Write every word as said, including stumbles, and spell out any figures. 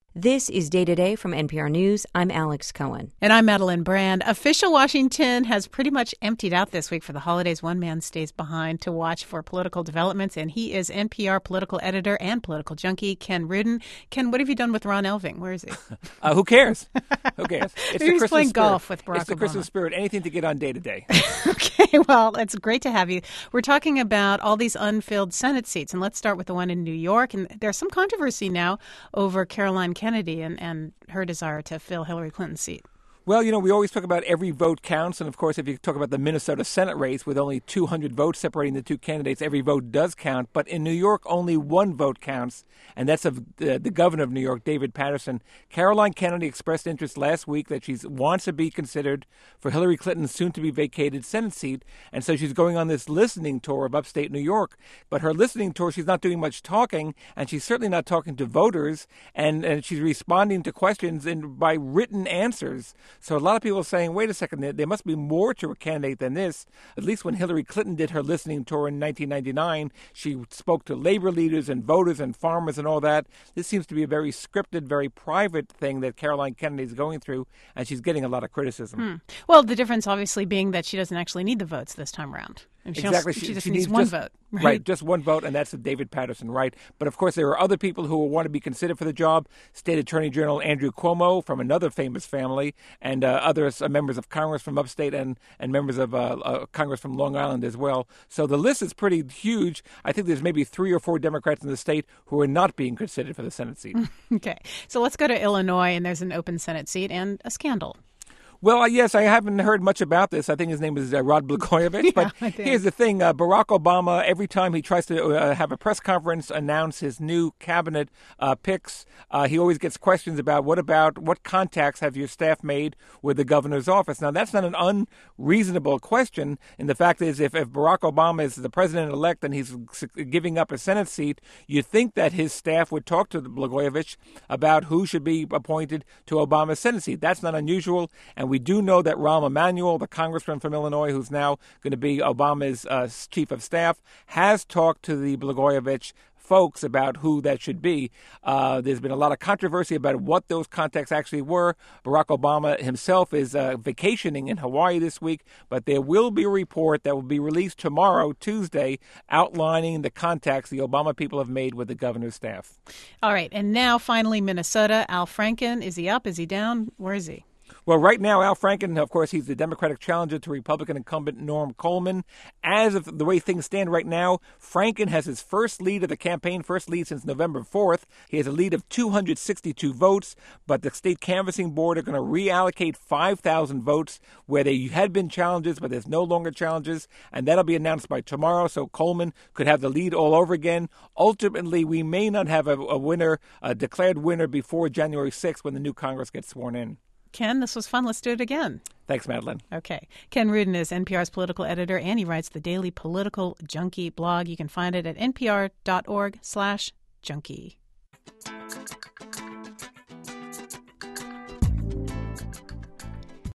This is Day to Day from N P R News. I'm Alex Cohen. And I'm Madeline Brand. Official Washington has pretty much emptied out this week for the holidays. One man stays behind to watch for political developments, and he is N P R political editor and political junkie, Ken Rudin. Ken, what have you done with Ron Elving? Where is he? uh, who cares? Who cares? It's Maybe he's playing spirit. golf with Barack It's the Obama. Christmas spirit. Anything to get on Day to Day. Okay, well, it's great to have you. We're talking about all these unfilled Senate seats, and let's start with the one in New York. And there's some controversy now over Caroline Kennedy and, and her desire to fill Hillary Clinton's seat. Well, you know, we always talk about every vote counts. And, of course, if you talk about the Minnesota Senate race with only two hundred votes separating the two candidates, every vote does count. But in New York, only one vote counts, and that's of the, the governor of New York, David Paterson. Caroline Kennedy expressed interest last week that she wants to be considered for Hillary Clinton's soon-to-be vacated Senate seat. And so she's going on this listening tour of upstate New York. But her listening tour, she's not doing much talking, and she's certainly not talking to voters. And, and she's responding to questions in, by written answers. So a lot of people are saying, wait a second, there, there must be more to a candidate than this. At least when Hillary Clinton did her listening tour in nineteen ninety-nine, she spoke to labor leaders and voters and farmers and all that. This seems to be a very scripted, very private thing that Caroline Kennedy is going through, and she's getting a lot of criticism. Hmm. Well, the difference obviously being that she doesn't actually need the votes this time around. I mean, she exactly. She, she, she just she needs, needs one just, vote. Right? right, just one vote, and that's David Paterson, right? But, of course, there are other people who will want to be considered for the job. State Attorney General Andrew Cuomo from another famous family, and uh, others, uh, members of Congress from upstate and, and members of uh, uh, Congress from Long Island as well. So the list is pretty huge. I think there's maybe three or four Democrats in the state who are not being considered for the Senate seat. Okay. So let's go to Illinois, and there's an open Senate seat and a scandal. Well, uh, yes, I haven't heard much about this. I think his name is uh, Rod Blagojevich. Yeah, but here's the thing. Uh, Barack Obama, every time he tries to uh, have a press conference, announce his new cabinet uh, picks, uh, he always gets questions about what about what contacts have your staff made with the governor's office. Now, that's not an unreasonable question. And the fact is, if, if Barack Obama is the president-elect and he's giving up a Senate seat, you'd think that his staff would talk to Blagojevich about who should be appointed to Obama's Senate seat. That's not unusual. And we do know that Rahm Emanuel, the congressman from Illinois, who's now going to be Obama's uh, chief of staff, has talked to the Blagojevich folks about who that should be. Uh, there's been a lot of controversy about what those contacts actually were. Barack Obama himself is uh, vacationing in Hawaii this week, but there will be a report that will be released tomorrow, Tuesday, outlining the contacts the Obama people have made with the governor's staff. All right. And now, finally, Minnesota. Al Franken. Is he up? Is he down? Where is he? Well, right now, Al Franken, of course, he's the Democratic challenger to Republican incumbent Norm Coleman. As of the way things stand right now, Franken has his first lead of the campaign, first lead since November fourth. He has a lead of two hundred sixty-two votes, but the state canvassing board are going to reallocate five thousand votes where there had been challenges, but there's no longer challenges, and that'll be announced by tomorrow, so Coleman could have the lead all over again. Ultimately, we may not have a, a winner, a declared winner before January sixth when the new Congress gets sworn in. Ken, this was fun. Let's do it again. Thanks, Madeline. Okay. Ken Rudin is N P R's political editor, and he writes the Daily Political Junkie blog. You can find it at npr.org slash junkie.